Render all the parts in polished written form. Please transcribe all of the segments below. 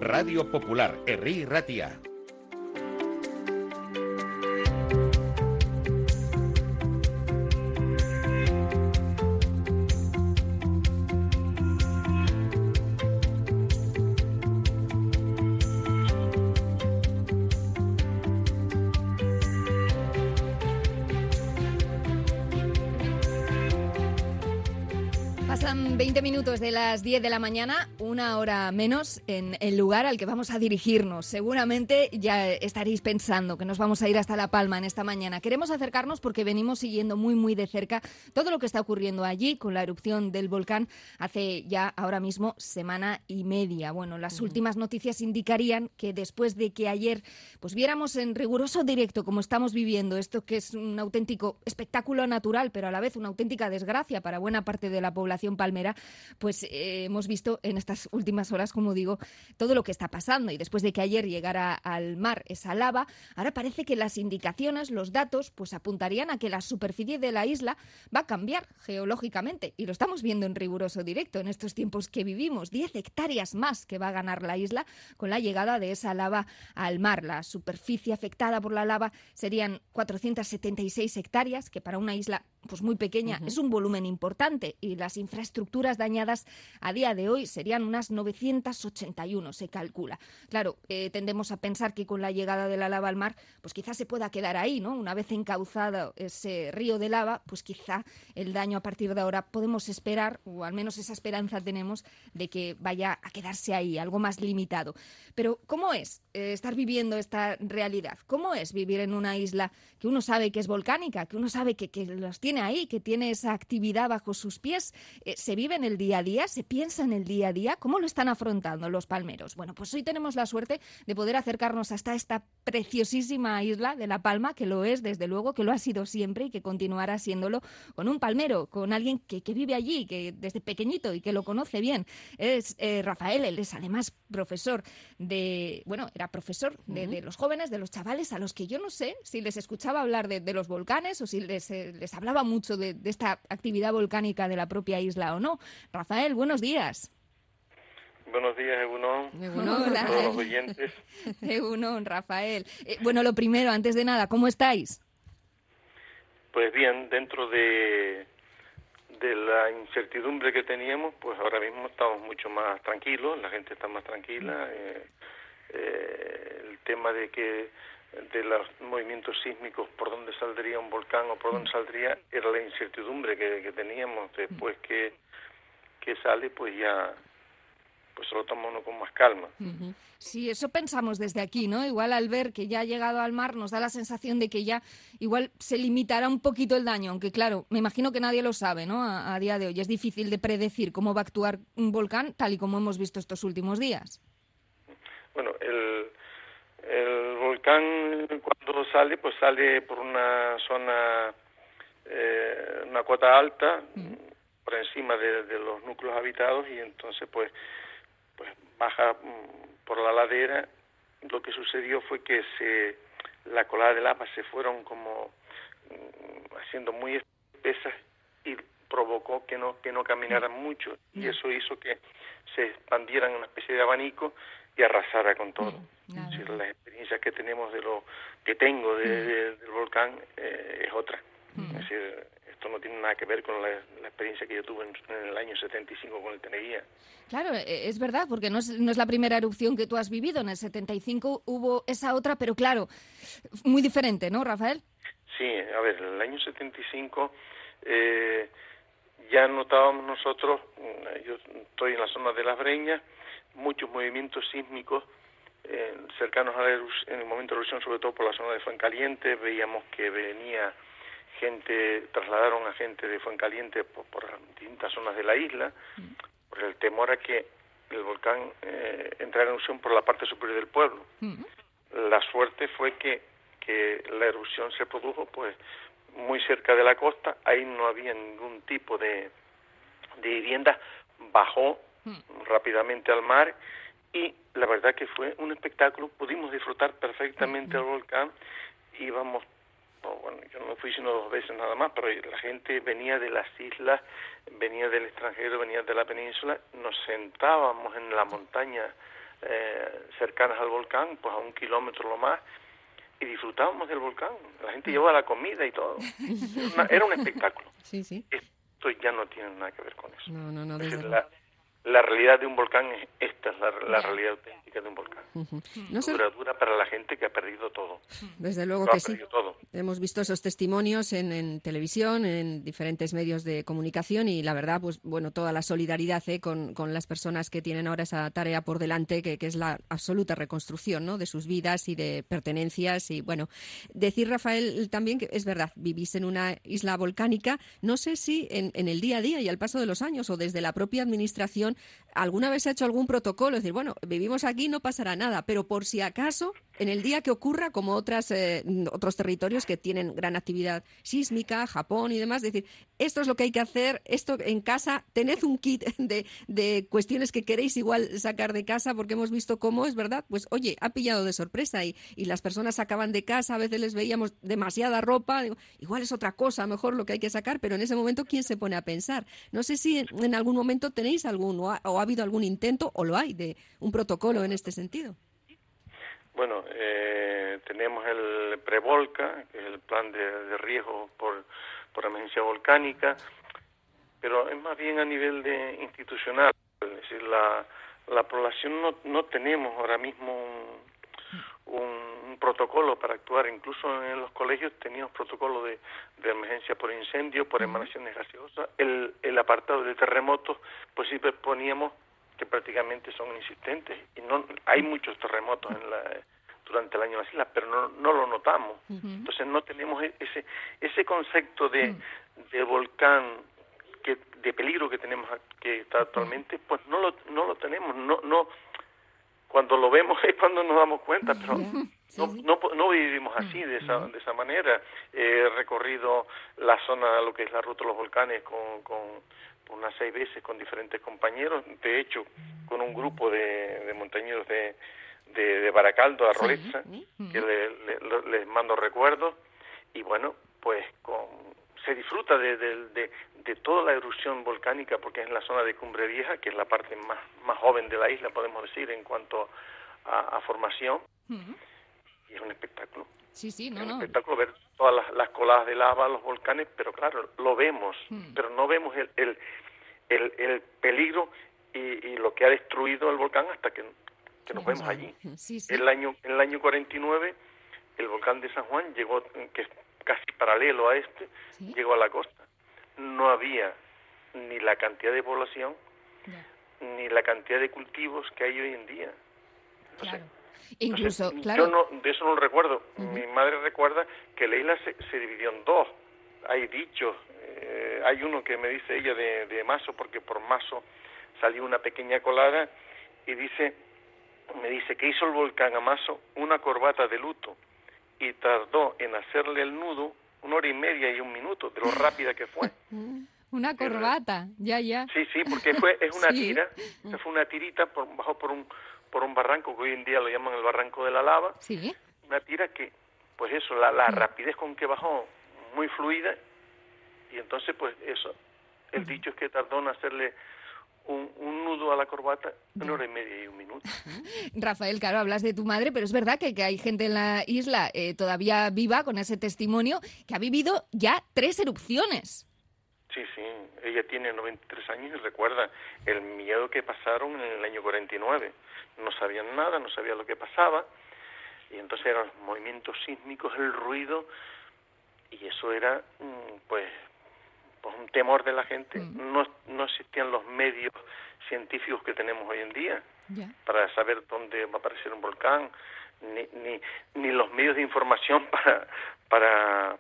Radio Popular, Herri Ratia. Pasan 20 minutos de las 10 de la mañana, una hora menos en el lugar al que vamos a dirigirnos. Seguramente ya estaréis pensando que nos vamos a ir hasta La Palma en esta mañana. Queremos acercarnos porque venimos siguiendo muy de cerca todo lo que está ocurriendo allí con la erupción del volcán hace ya ahora mismo semana y media. Bueno, las últimas noticias indicarían que después de que ayer pues viéramos en riguroso directo como estamos viviendo esto, que es un auténtico espectáculo natural, pero a la vez una auténtica desgracia para buena parte de la población palmera, pues hemos visto en estas últimas horas, como digo, todo lo que está pasando. Y después de que ayer llegara al mar esa lava, ahora parece que las indicaciones, los datos, pues apuntarían a que la superficie de la isla va a cambiar geológicamente. Y lo estamos viendo en riguroso directo en estos tiempos que vivimos. 10 hectáreas más que va a ganar la isla con la llegada de esa lava al mar. La superficie afectada por la lava serían 476 hectáreas, que para una isla pues muy pequeña es un volumen importante, y las infraestructuras dañadas a día de hoy serían unas 981, se calcula. Claro, tendemos a pensar que con la llegada de la lava al mar, pues quizás se pueda quedar ahí, ¿no? Una vez encauzado ese río de lava, pues quizá el daño a partir de ahora podemos esperar, o al menos esa esperanza tenemos, de que vaya a quedarse ahí, algo más limitado. Pero ¿cómo es estar viviendo esta realidad? ¿Cómo es vivir en una isla que uno sabe que es volcánica, que uno sabe que los tiene ahí, que tiene esa actividad bajo sus pies? ¿Se vive en el día a día? ¿Se piensa en el día a día? ¿Cómo lo están afrontando los palmeros? Bueno, pues hoy tenemos la suerte de poder acercarnos hasta esta preciosísima isla de La Palma, que lo es, desde luego, que lo ha sido siempre y que continuará siéndolo, con un palmero, con alguien que vive allí, que desde pequeñito y que lo conoce bien. Es Rafael, él es además profesor era profesor de los jóvenes, de los chavales, a los que yo no sé si les escuchaba hablar de los volcanes o si les hablaba mucho de esta actividad volcánica de la propia isla o no. Rafael, buenos días. Buenos días, Egunon. A todos los oyentes. Egunon, Rafael. Bueno, lo primero, antes de nada, ¿cómo estáis? Pues bien, dentro de la incertidumbre que teníamos, pues ahora mismo estamos mucho más tranquilos, la gente está más tranquila. El tema de los movimientos sísmicos, por dónde saldría un volcán o por dónde saldría, era la incertidumbre que teníamos. Después que sale, pues ya pues se lo toma uno con más calma. Sí, eso pensamos desde aquí, ¿no? Igual al ver que ya ha llegado al mar nos da la sensación de que ya igual se limitará un poquito el daño, aunque claro, me imagino que nadie lo sabe, ¿no? A día de hoy es difícil de predecir cómo va a actuar un volcán tal y como hemos visto estos últimos días. Bueno, el volcán cuando sale, pues sale por una zona, una cota alta, por encima de los núcleos habitados, y entonces pues baja por la ladera. Lo que sucedió fue que la colada de lava se fueron como haciendo muy espesas y provocó que no caminaran mucho, y eso hizo que se expandieran en una especie de abanico y arrasara con todo. Es decir, las experiencias que tenemos tengo del volcán es otra. Es decir, esto no tiene nada que ver con la experiencia que yo tuve en el año 75 con el Teneguía. Claro, es verdad, porque no es la primera erupción que tú has vivido. En el 75 hubo esa otra, pero claro, muy diferente, ¿no, Rafael? Sí, a ver, en el año 75 ya notábamos nosotros, yo estoy en la zona de Las Breñas, muchos movimientos sísmicos cercanos en el momento de la erupción, sobre todo por la zona de Fuencaliente. Veíamos que trasladaron a gente de Fuencaliente por distintas zonas de la isla, por el temor a que el volcán entrara en erupción por la parte superior del pueblo. La suerte fue que la erupción se produjo pues muy cerca de la costa, ahí no había ningún tipo de vivienda, bajó rápidamente al mar, y la verdad que fue un espectáculo. Pudimos disfrutar perfectamente del volcán. Íbamos, bueno, yo no fui sino 2 veces nada más, pero la gente venía de las islas, venía del extranjero, venía de la península. Nos sentábamos en la montaña cercanas al volcán, pues a 1 kilómetro lo más, y disfrutábamos del volcán. La gente llevaba la comida y todo. Era un espectáculo. Sí, sí. Esto ya no tiene nada que ver con eso. No, Es desde decir, luego. la realidad de un volcán esta es la realidad auténtica de un volcán. No sé, Dura para la gente que ha perdido todo. desde luego Lo que ha sí. perdido todo. Hemos visto esos testimonios en televisión, en diferentes medios de comunicación y la verdad, pues bueno, toda la solidaridad con las personas que tienen ahora esa tarea por delante, que es la absoluta reconstrucción, ¿no?, de sus vidas y de pertenencias. Y bueno, decir, Rafael, también que es verdad, vivís en una isla volcánica. No sé si en el día a día y al paso de los años o desde la propia administración alguna vez se ha hecho algún protocolo, es decir, bueno, vivimos aquí, no pasará nada, pero por si acaso, en el día que ocurra, como otros territorios que tienen gran actividad sísmica, Japón y demás, decir, esto es lo que hay que hacer, esto en casa, tened un kit de cuestiones que queréis igual sacar de casa, porque hemos visto cómo, es verdad, pues oye, ha pillado de sorpresa y las personas sacaban de casa, a veces les veíamos demasiada ropa, digo, igual es otra cosa, mejor lo que hay que sacar, pero en ese momento, ¿quién se pone a pensar? No sé si en algún momento tenéis algún, o ha habido algún intento, o lo hay, de un protocolo en este sentido. Bueno, tenemos el Prevolca, que es el plan de riesgo por emergencia volcánica, pero es más bien a nivel institucional. Es decir, la población no tenemos ahora mismo un protocolo para actuar. Incluso en los colegios teníamos protocolo de emergencia por incendio, por emanaciones gaseosas. El apartado de terremotos, pues sí poníamos que prácticamente son inexistentes, y no hay muchos terremotos durante el año en las islas, pero no lo notamos. Entonces no tenemos ese concepto de volcán, de peligro que tenemos, que está actualmente, pues no lo tenemos. No cuando lo vemos es cuando nos damos cuenta, pero no vivimos así, de esa manera. He recorrido la zona, lo que es la ruta de los volcanes, con unas 6 veces con diferentes compañeros, de hecho con un grupo de montañeros de Baracaldo, a Roleza, que les mando recuerdos, y bueno, pues se disfruta de toda la erupción volcánica, porque es en la zona de Cumbre Vieja, que es la parte más joven de la isla, podemos decir, en cuanto a formación, y es un espectáculo. Un espectáculo ver todas las coladas de lava, los volcanes, pero claro, lo vemos, pero no vemos el peligro y lo que ha destruido el volcán hasta que nos vemos allí. En el año 49, el volcán de San Juan llegó, que es casi paralelo a llegó a la costa. No había ni la cantidad de población, ni la cantidad de cultivos que hay hoy en día. Entonces, incluso, claro. Yo de eso no lo recuerdo. Mi madre recuerda que la isla se dividió en 2. Hay dichos. Hay uno que me dice ella de Mazo, porque por Mazo salió una pequeña colada, y me dice que hizo el volcán a Mazo una corbata de luto, y tardó en hacerle el nudo 1 hora y media y 1 minuto, de lo rápida que fue. Una corbata, ya. Sí, porque es una tira, fue una tirita bajo por un barranco, que hoy en día lo llaman el barranco de la lava. Sí. Una tira que, pues eso, la rapidez con que bajó, muy fluida, y entonces pues eso, el dicho es que tardó en hacerle un nudo a la corbata 1 hora y media y 1 minuto. Rafael, claro, hablas de tu madre, pero es verdad que hay gente en la isla todavía viva con ese testimonio, que ha vivido ya 3 erupciones. Sí, ella tiene 93 años y recuerda el miedo que pasaron en el año 49. No sabían nada, no sabían lo que pasaba, y entonces eran los movimientos sísmicos, el ruido, y eso era pues un temor de la gente. No existían los medios científicos que tenemos hoy en día para saber dónde va a aparecer un volcán, ni los medios de información para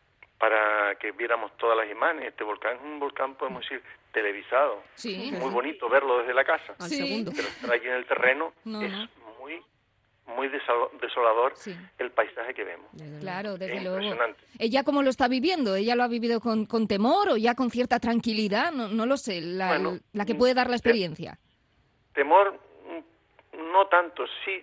que viéramos todas las imágenes. Este volcán es un volcán, podemos decir, televisado. Sí. Muy bonito verlo desde la casa. Al segundo. Pero estar allí en el terreno es muy desolador el paisaje que vemos. Claro, desde luego. Impresionante. ¿Ella cómo lo está viviendo? ¿Ella lo ha vivido con temor o ya con cierta tranquilidad? No lo sé, la que puede dar la experiencia. Temor, no tanto. Sí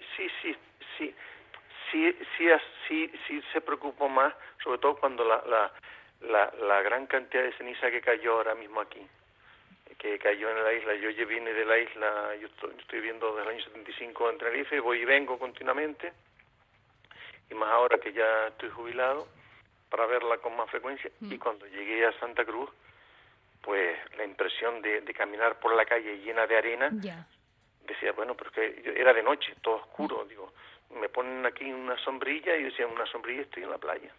se preocupó más, sobre todo cuando la gran cantidad de ceniza que cayó ahora mismo aquí. que cayó en la isla. Yo ya vine de la isla, yo estoy viviendo desde el año 75 en Tenerife, voy y vengo continuamente, y más ahora que ya estoy jubilado, para verla con más frecuencia. Y cuando llegué a Santa Cruz, pues la impresión de caminar por la calle llena de arena, decía, bueno, pero que era de noche, todo oscuro, digo, me ponen aquí una sombrilla, y yo decía, una sombrilla, estoy en la playa.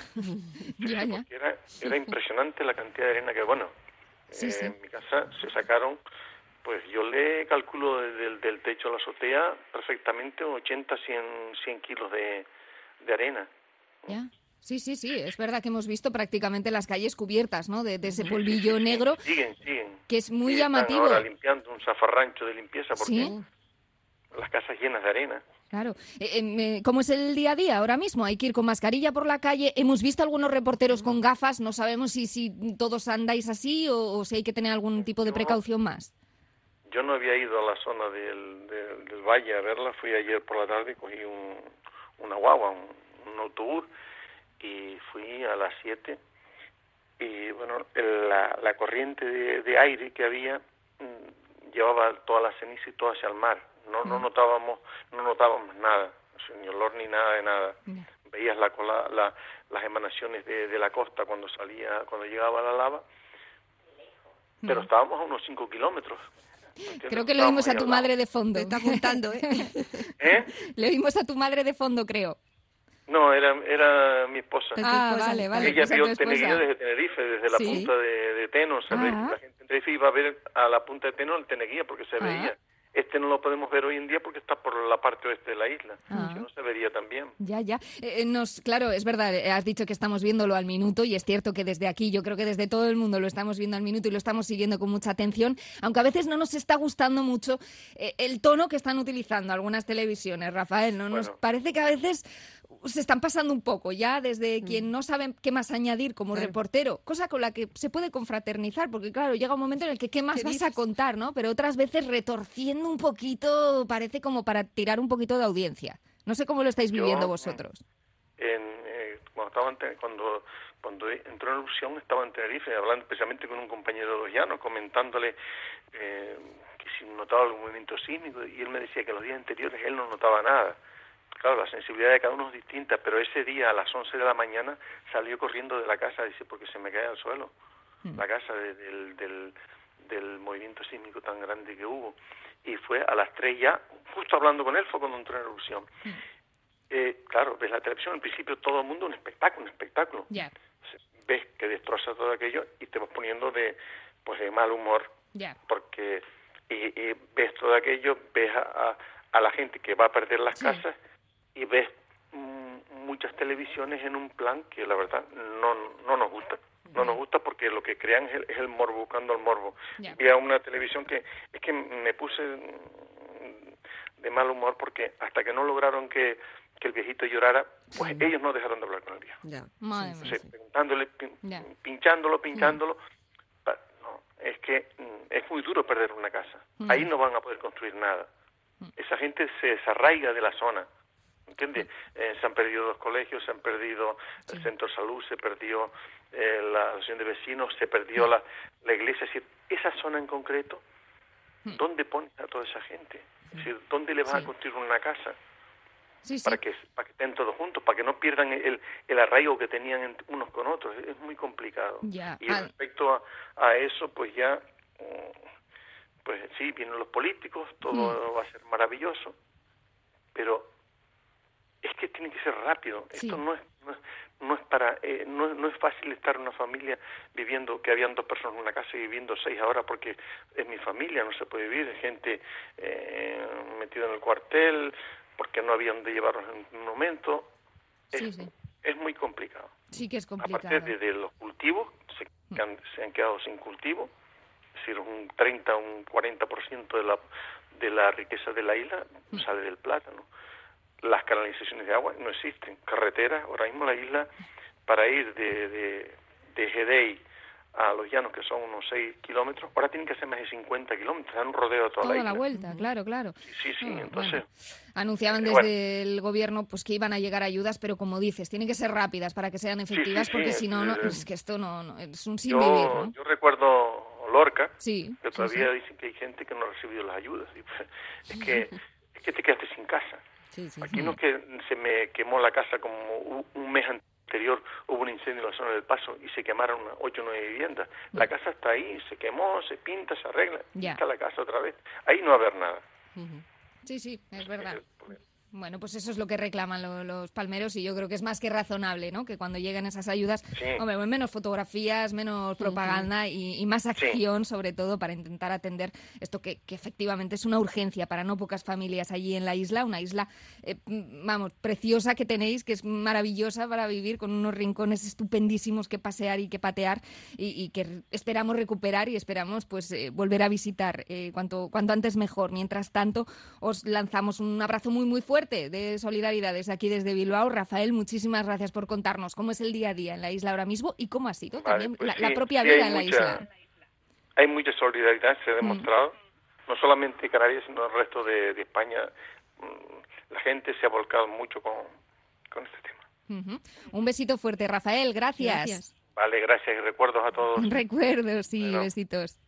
Era impresionante la cantidad de arena que, bueno, en mi casa se sacaron, pues yo le calculo del techo a la azotea perfectamente 80, 100 kilos de arena. Ya. Sí, es verdad que hemos visto prácticamente las calles cubiertas, ¿no?, de ese polvillo negro. Siguen. Que es muy están llamativo. Ahora limpiando un zafarrancho de limpieza porque las casas llenas de arena. Claro. ¿Cómo es el día a día ahora mismo? Hay que ir con mascarilla por la calle. Hemos visto algunos reporteros con gafas. No sabemos si todos andáis así o si hay que tener algún tipo de precaución más. Yo no había ido a la zona del valle a verla. Fui ayer por la tarde, cogí una guagua, un autobús, y fui a las 7. Y bueno, la corriente de aire que había llevaba toda la ceniza y todo hacia el mar. No notábamos nada, ni olor ni nada de nada. Veías las emanaciones de la costa cuando llegaba la lava, pero estábamos a unos 5 kilómetros. Creo que lo oímos a tu madre de fondo. Te está apuntando, Le oímos a tu madre de fondo, creo. No, era mi esposa. Vale. Ella vio Teneguía desde Tenerife, desde la punta de Teno. La gente en Tenerife iba a ver a la punta de Teno el Teneguía porque se veía. Este no lo podemos ver hoy en día porque está por la parte oeste de la isla. Si no, se vería también. Ya. Claro, es verdad, has dicho que estamos viéndolo al minuto, y es cierto que desde aquí, yo creo que desde todo el mundo lo estamos viendo al minuto y lo estamos siguiendo con mucha atención, aunque a veces no nos está gustando mucho el tono que están utilizando algunas televisiones, Rafael, ¿no? Nos parece que a veces se están pasando un poco ya, desde quien no sabe qué más añadir como reportero, cosa con la que se puede confraternizar, porque claro, llega un momento en el que ¿qué más vas a contar, ¿no? Pero otras veces retorciendo un poquito, parece como para tirar un poquito de audiencia. No sé cómo lo estáis viviendo vosotros. Cuando entró en erupción estaba en Tenerife, hablando especialmente con un compañero de los llanos, comentándole que si notaba algún movimiento sísmico, y él me decía que los días anteriores él no notaba nada. Claro, la sensibilidad de cada uno es distinta, pero ese día a las 11 de la mañana salió corriendo de la casa, dice, porque se me cae al suelo la casa del movimiento sísmico tan grande que hubo. Y fue a las 3 ya, justo hablando con él, fue cuando entró en erupción. Claro, ves la televisión, al principio todo el mundo un espectáculo. Ves que destroza todo aquello y te vas poniendo de mal humor, porque y ves todo aquello, ves a la gente que va a perder las casas, y ves muchas televisiones en un plan que la verdad no nos gusta. No nos gusta porque lo que crean es el morbo, buscando el morbo. Vi a una televisión que es que me puse de mal humor porque hasta que no lograron que el viejito llorara, pues ellos no dejaron de hablar con el viejo. Preguntándole, pinchándolo. No, es que es muy duro perder una casa. Ahí no van a poder construir nada. Esa gente se desarraiga de la zona. ¿Entiendes? Se han perdido 2 colegios, se han perdido el centro de salud, se perdió la asociación de vecinos, se perdió la iglesia. Es decir, esa zona en concreto, ¿dónde pones a toda esa gente? Es decir, ¿dónde le vas a construir una casa? Para que estén todos juntos, para que no pierdan el arraigo que tenían unos con otros. Es muy complicado. Y respecto a eso, pues ya, pues sí, vienen los políticos, todo va a ser maravilloso, pero es que tiene que ser rápido. Esto no es fácil estar en una familia viviendo, que habían 2 personas en una casa y viviendo 6 ahora, porque es mi familia, no se puede vivir, gente metida en el cuartel, porque no había dónde llevarlos en un momento. Es muy complicado. Sí que es complicado. Aparte de los cultivos, se han quedado sin cultivo, es decir, un 30, un 40% de la riqueza de la isla sale del plátano. Las canalizaciones de agua no existen. Carreteras, ahora mismo la isla, para ir de Gedei a Los Llanos, que son unos 6 kilómetros, ahora tienen que hacer más de 50 kilómetros, dan un rodeo a toda la isla. Toda la vuelta, claro. Sí, entonces... Anunciaban desde el gobierno pues que iban a llegar ayudas, pero como dices, tienen que ser rápidas para que sean efectivas, porque si no, es que esto no es un sinvivir, ¿no? Yo recuerdo Lorca, Sí, que todavía dicen que hay gente que no ha recibido las ayudas. Y, pues, es que te quedaste sin casa. Aquí no es que se me quemó la casa como un mes anterior, hubo un incendio en la zona del Paso y se quemaron 8 o 9 viviendas. La casa está ahí, se quemó, se pinta, se arregla, está la casa otra vez. Ahí no va a haber nada. Sí, es verdad. Bueno, pues eso es lo que reclaman los palmeros y yo creo que es más que razonable, ¿no? Que cuando lleguen esas ayudas, hombre, menos fotografías, menos propaganda y más acción, sobre todo, para intentar atender esto que efectivamente es una urgencia para no pocas familias allí en la isla, una isla, preciosa que tenéis, que es maravillosa para vivir, con unos rincones estupendísimos que pasear y que patear y que esperamos recuperar y esperamos pues volver a visitar cuanto antes mejor. Mientras tanto, os lanzamos un abrazo muy, muy fuerte de solidaridad desde aquí, desde Bilbao. Rafael, muchísimas gracias por contarnos cómo es el día a día en la isla ahora mismo y cómo ha sido también pues la propia vida en la isla. Hay mucha solidaridad, se ha demostrado, no solamente Canarias, sino el resto de España. La gente se ha volcado mucho con este tema. Un besito fuerte, Rafael, gracias. Vale, gracias y recuerdos a todos. Recuerdos y besitos.